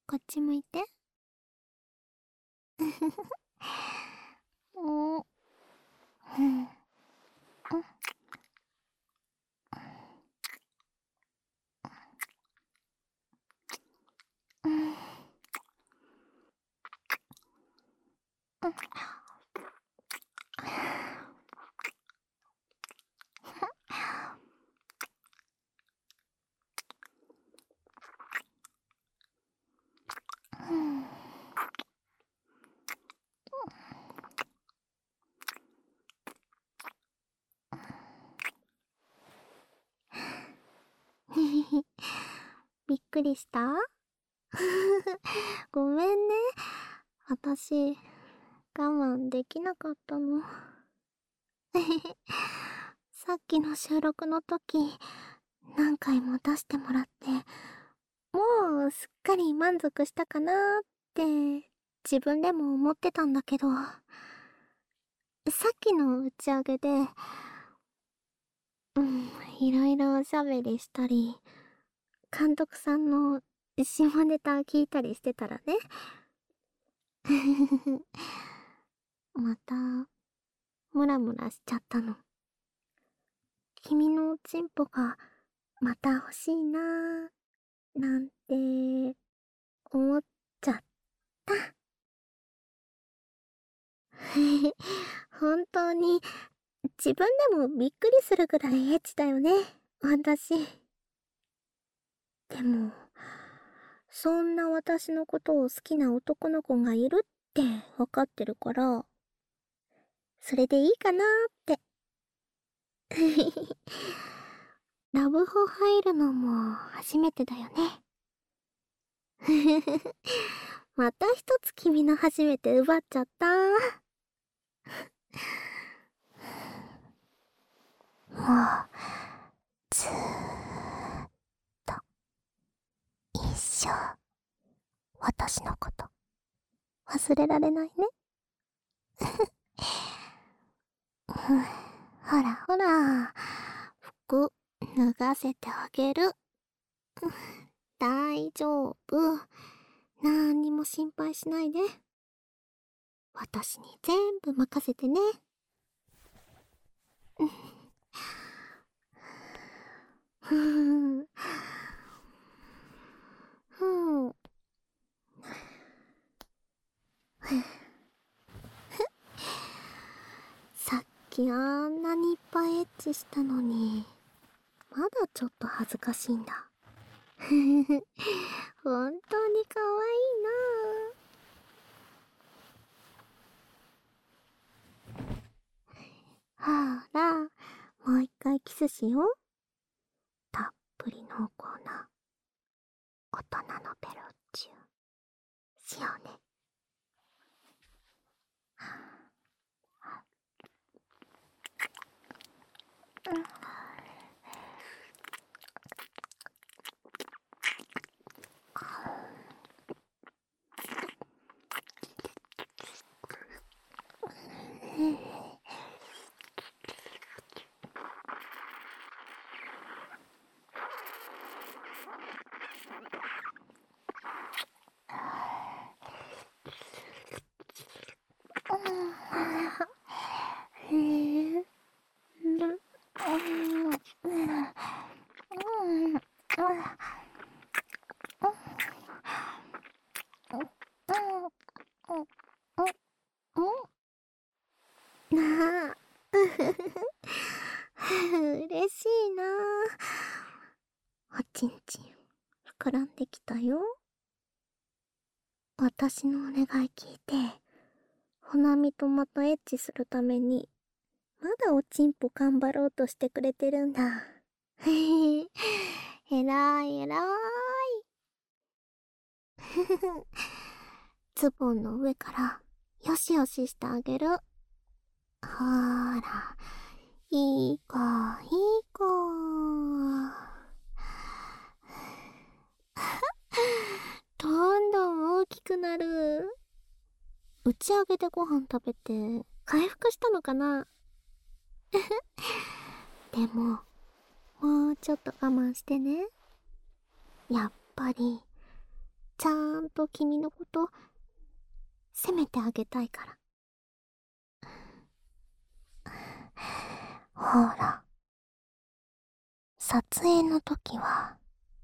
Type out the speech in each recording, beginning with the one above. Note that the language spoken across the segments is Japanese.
こっち向いて。お、うん。うん。びっくりした？ごめんね。私、我慢できなかったの。さっきの収録の時、何回も出してもらって、もうすっかり満足したかなーって自分でも思ってたんだけど、さっきの打ち上げで、いろいろおしゃべりしたり、監督さんの下ネタ聞いたりしてたらね。また、ムラムラしちゃったの。君のおちんぽがまた欲しいなー、なんて、思っちゃった。本当に、自分でもびっくりするぐらいエッチだよね、私。でも、そんな私のことを好きな男の子がいるってわかってるから、それでいいかなーって。ラブホ入るのも初めてだよね。また一つ君の初めて奪っちゃった。もう、ずーっと、一生、私のこと、忘れられないね。ほらほら、服、脱がせてあげる。大丈夫。なんにも心配しないで。私に全部任せてね。ふぅ。ふぅ。さっきあんなにいっぱいエッチしたのに、まだちょっと恥ずかしいんだ。ふふふ。本当に可愛いなぁ。ほら、もう一回キスしよう。たっぷり濃厚な大人のベロチューしようね。なあ、嬉しいなあ。おちんちん、膨らんできたよ。私のお願い聞いて、ほなみとまたエッチするために、まだおちんぽ頑張ろうとしてくれてるんだ。へへ、えらいえらい。ズボンの上から、よしよししてあげる。ほーら、いい子、いい子。どんどん大きくなる。打ち上げでご飯食べて、回復したのかな？でも、もうちょっと我慢してね。やっぱり、 ちゃんと君のこと責めてあげたいから。ほら、撮影の時は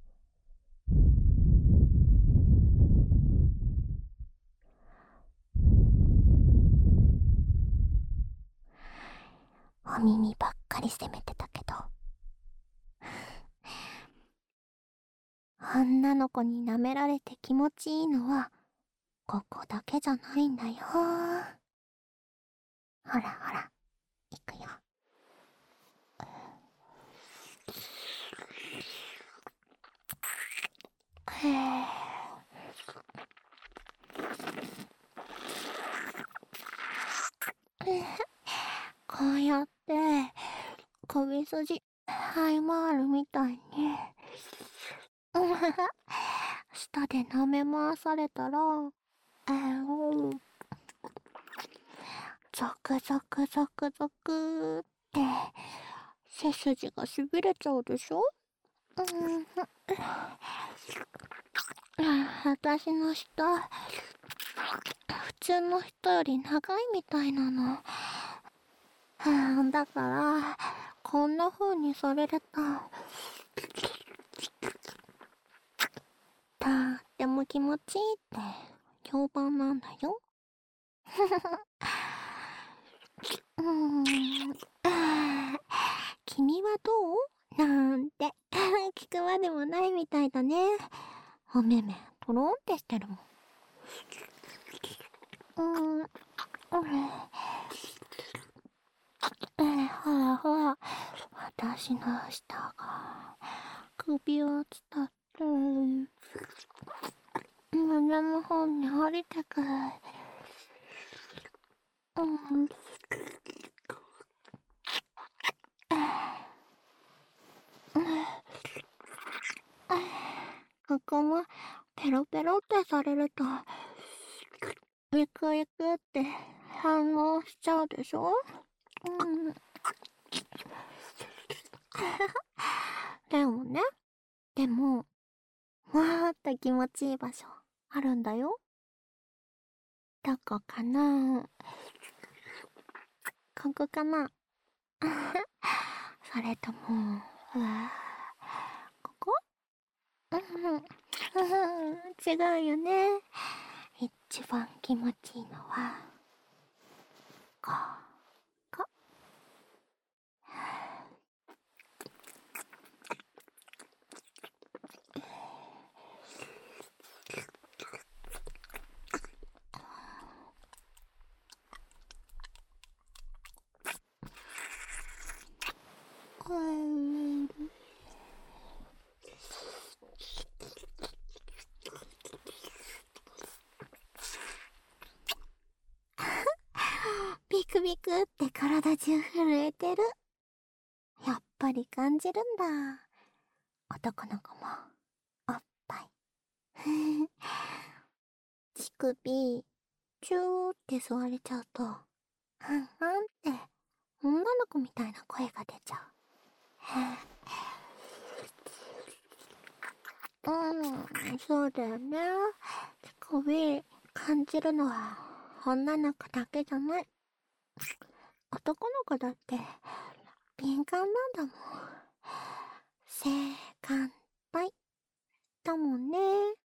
お耳ばっかり責めてたけど、女の子に舐められて気持ちいいのはここだけじゃないんだよ。ほらほら、いくよ。こうやって首筋這い回るみたいに舌で舐め回されたら、ゾクゾクゾクゾクって背筋がしびれちゃうでしょ。私の舌、普通の人より長いみたいなの。だから、こんな風にされると、とっても気持ちいいって評判なんだよ。君はどうなんて聞くまでもないみたいだね。おめめ、とろんってしてるもん。ほらほら、私の舌が首を伝って胸の方に降りてくる。ここもペロペロってされるとビクビクって反応しちゃうでしょ。でもね、でももっと気持ちいい場所あるんだよ。どこかな。ここかな。それともここ。違うよね。一番気持ちいいのはここ。ビクビクって体中震えてる。やっぱり感じるんだ。男の子もおっぱい。乳首、チューって吸われちゃうと、って女の子みたいな声が出ちゃう。そうだよね。乳首感じるのは女の子だけじゃない。男の子だって敏感なんだもん。性感帯だもんね。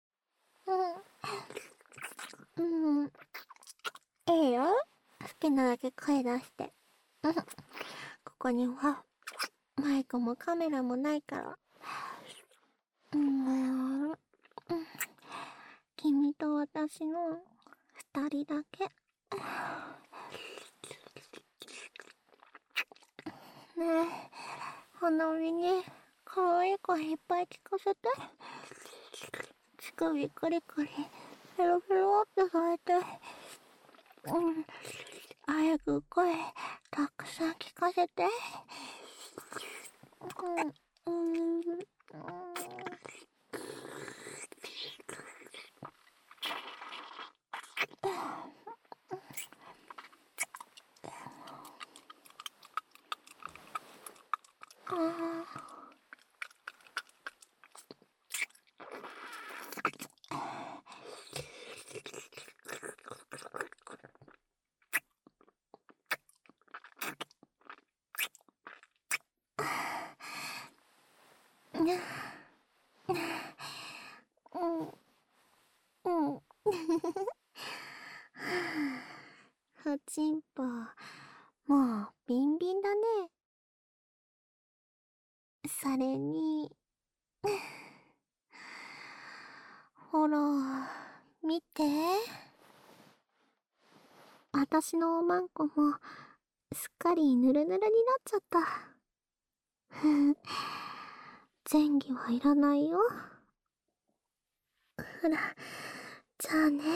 いいよ。好きなだけ声出して。ここにはマイクもカメラもないから。君と私の二人だけ。ねえ、花見に可愛い声いっぱい聞かせて。乳首クリクリ、ペロペロってされて。早く声たくさん聞かせて。 ほら、見て。私のおまんこも、すっかりヌルヌルになっちゃった。前儀はいらないよ。ほら、じゃあね。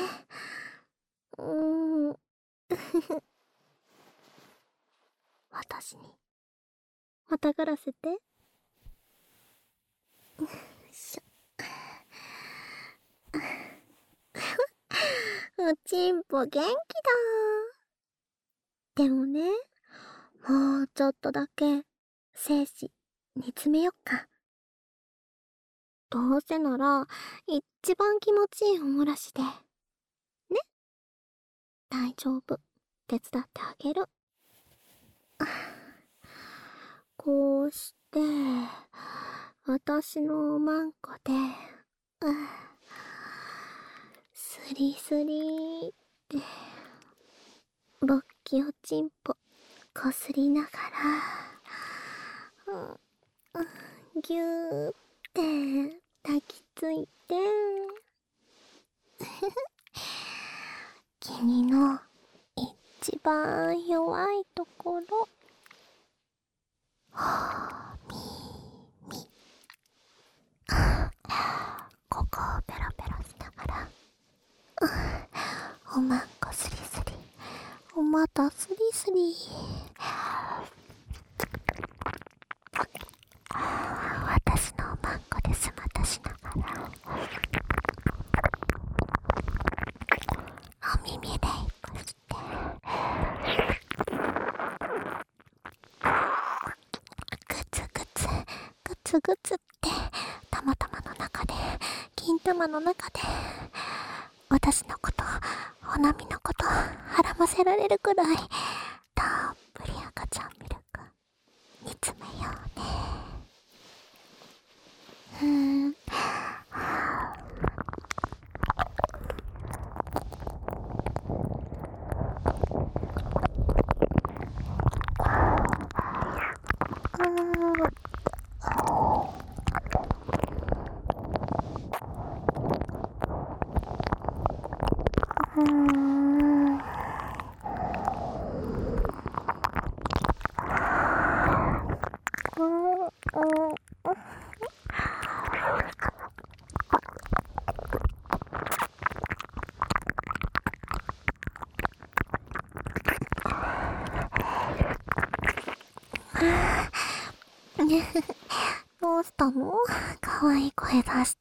私に、またがらせて。よいしょ。おちんぽ元気だ。でもね、もうちょっとだけ、精子、煮詰めよっか。どうせなら、一番気持ちいいおもらしで。ね。大丈夫。手伝ってあげる。こうして、私のおまんこで、スリスリって、勃起おちんぽ、こすりながら、ぎゅーって抱きついて、君の一番弱いところ、ここをペロペロしながら、おまんこスリスリ、おまたスリスリ。私のおまんこでスマタしながら、お耳レイプして、グツグツ、グツグツって、たまたまの中で、金玉の中で、私のこと、ほなみのこと、はらませられるくらい、たっぷり赤ちゃんミルク、煮詰めようね。どうしたの？かわいい声出して。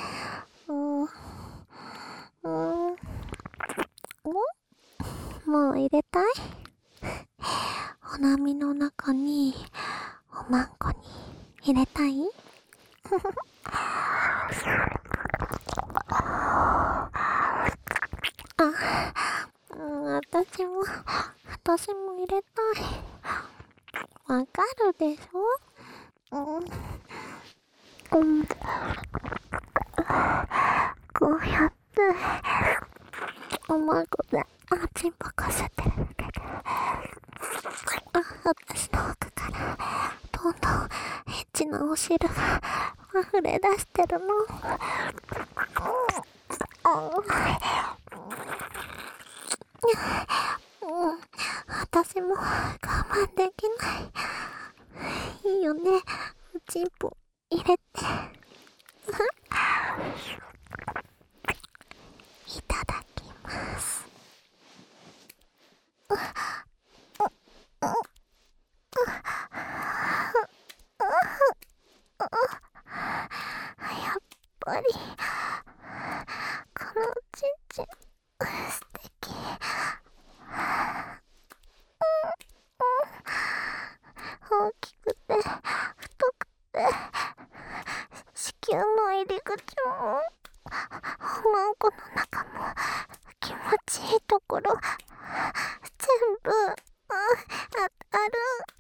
もう入れたい？ほなみの中に、おまんこに入れたい？私も入れたい。わかるでしょ？こうやって、おまんこで、ちんぽこすってるだけで、私の奥から、どんどんエッチなお汁が溢れ出してるの。私も我慢できない。いいよね、おちんぽ入れて。いただきます。やっぱり、このおちんちん、素敵。大きくて、太くて、子宮の入り口も、おまんこの中も、気持ちいいところ、全部、ある。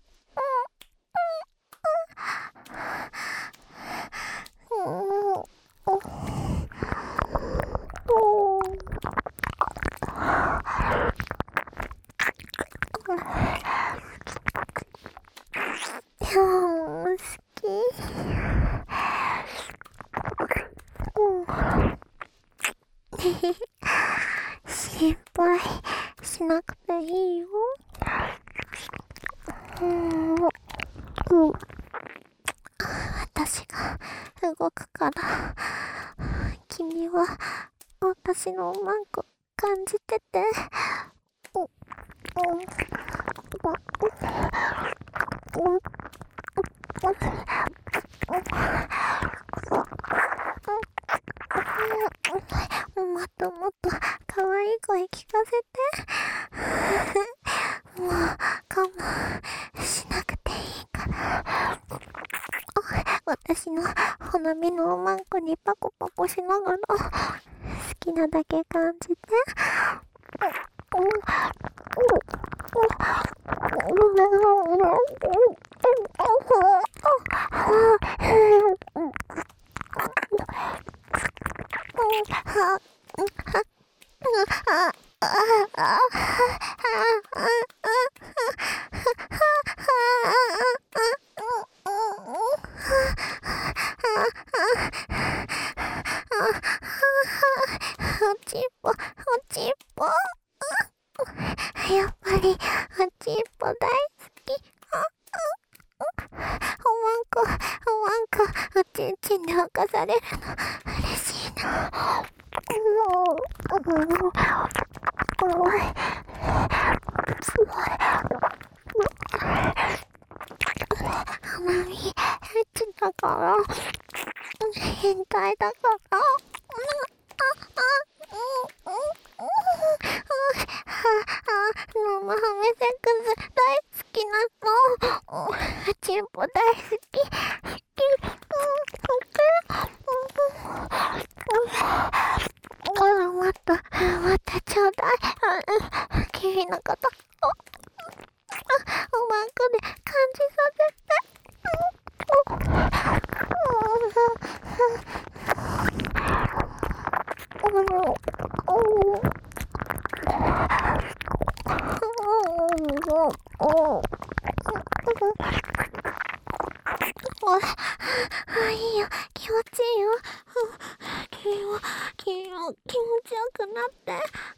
好き。 君は私のおまんこ感じてて、もっともっと可愛い声聞かせて。もう我慢しなくていいから。私の花見のおまんこにパコパコしながら好きなだけ感じて。おちっぽ、おちっぽ。やっぱり、おちっぽ大好き。おまんこ、おまんこ、おちんちんで犯されるの、嬉しいな。花見、エッチだから、変態だから、生ハメセックス大好きなの。チンポ大好き。もっとちょうだい。君のこと、おまんこで感じさせて。いいよ、気持ちいいよ。君も気持ちよくなって。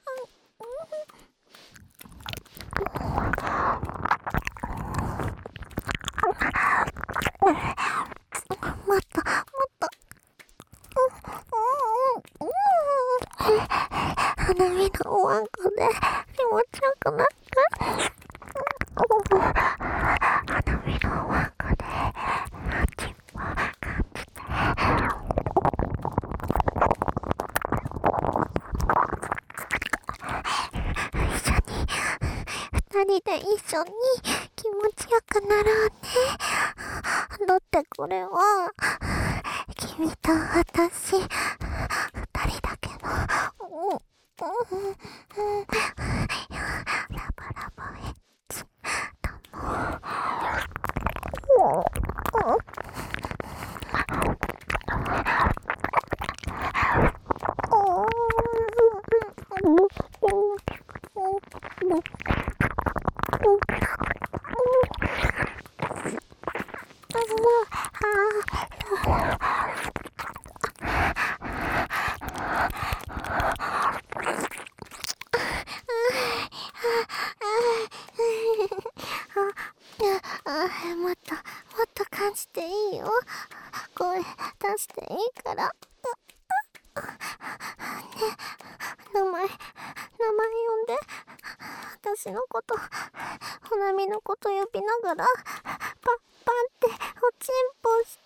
もっと。花見のおわんこで気持ちよくなって。花見のおわんこでチンポ感じて。二人で一緒に気持ちよくなろうね。だってこれは君と私二人だけのラブラブエッチだももっと感じていいよ。声出していいから。ね、名前呼んで。私のこと、花見のこと呼びながら、パンっておちんぽして。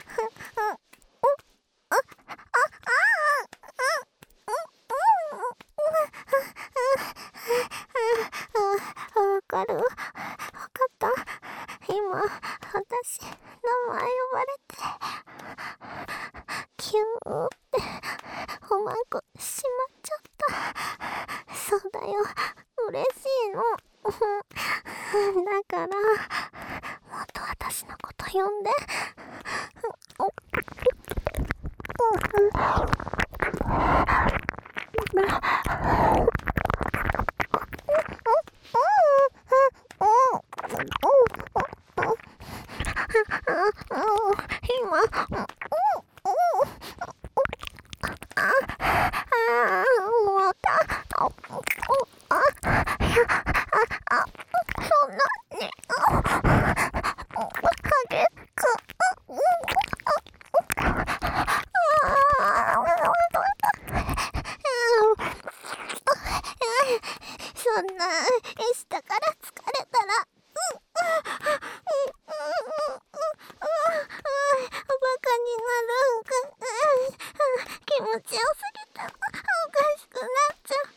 わかる？わかった？今、私、名前呼ばれて、キューって、おまんこしまっちゃった。そうだよ、嬉しいの。だから、もっと私のこと呼んで。 ちよすぎておかしくなっちゃうよ。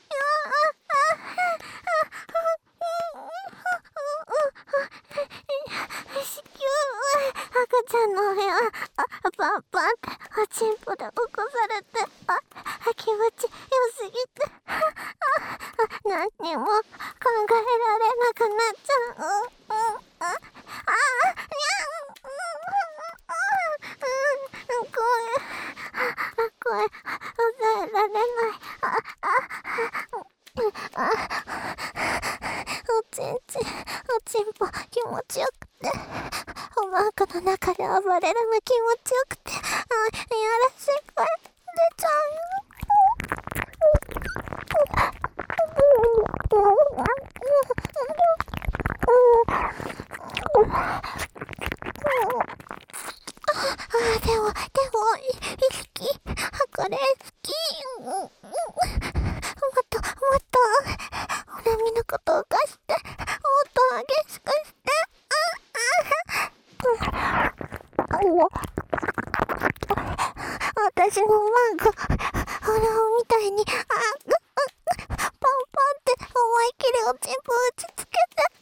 子宮、赤ちゃんの上はパンパンっておちんぽで起こされて、気持ちよすぎて何にも考えられなくなっちゃう。声抑えられない。おちんぽ気持ちよくて、おまんこの中で暴れるの気持ちよくて、いやらしい声出ちゃうよ。でも、好き。これ好き。もっと、俺見のことをかして、もっと激しくして。私のマンゴほらみたいに、パンパンって思いっきりおちんぽ打ちつけて。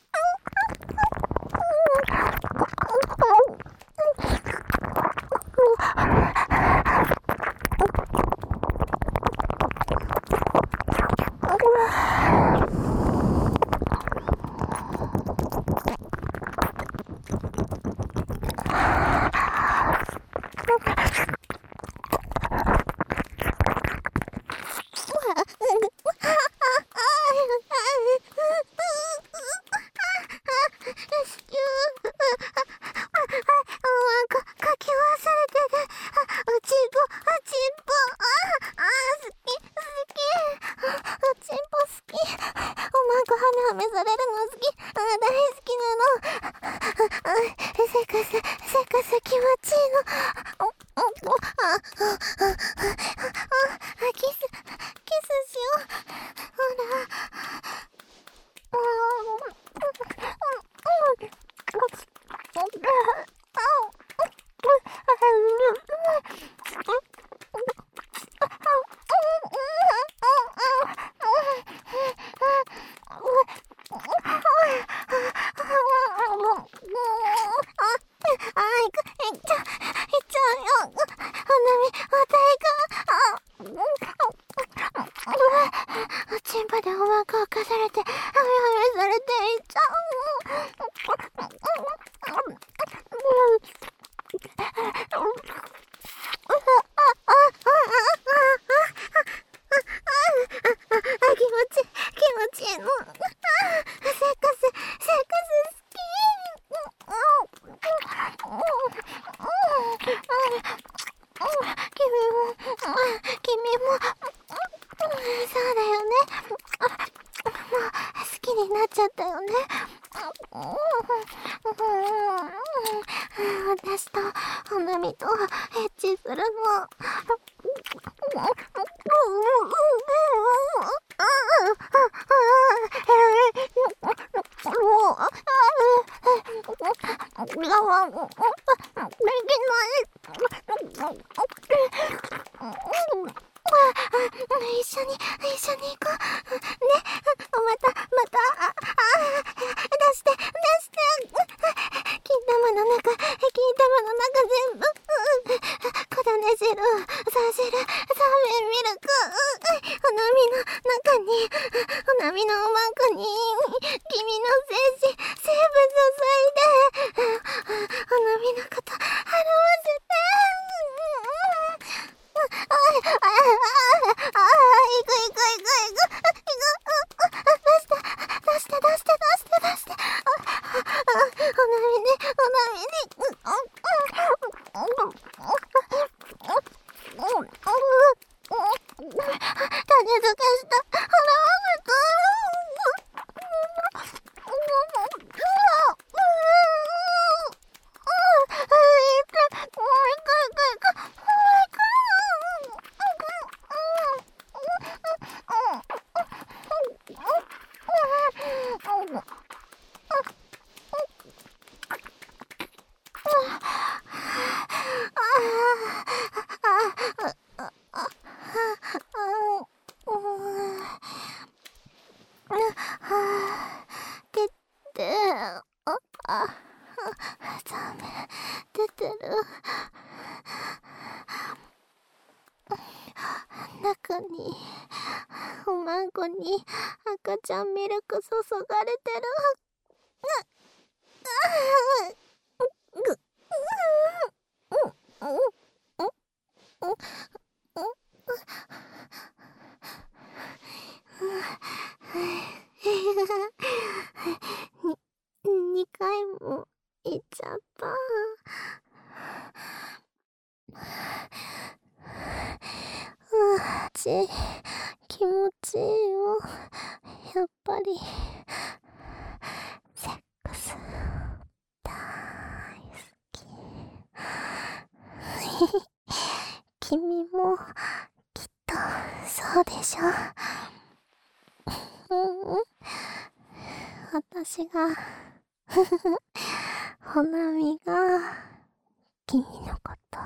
試されるの好き。大好きなの。せかす気持ちいいの。キスしよう。ほら。おちんぽでおまんこをかされて、はめされていっちゃ気持ちいいの。せかす好き。君もそうだよね。もう好きになっちゃったよね。私とほなみとエッチするの。一緒に行こう。ね、また、出して。金玉の中全部。小種汁、さ汁、そうめんミルク。お波の中に、お波のおまんこに、君の精子、生物注いで、お波のこと、払わせて。出して。お波に。種付けした。払わせて。 中に、おまんこに赤ちゃんミルク注がれてる。2回も行っちゃった。気持ちいいよ。やっぱりセックス大好き。君もきっとそうでしょ。私がほなみが君のこと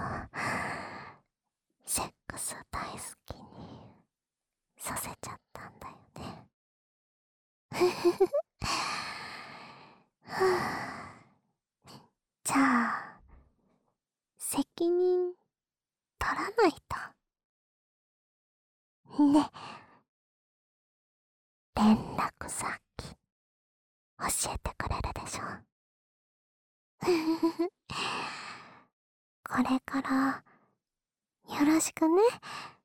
セックス大好きにさせちゃったんだよね。じゃあ責任取らないとね。連絡先教えてくれるでしょ。これからよろしくね。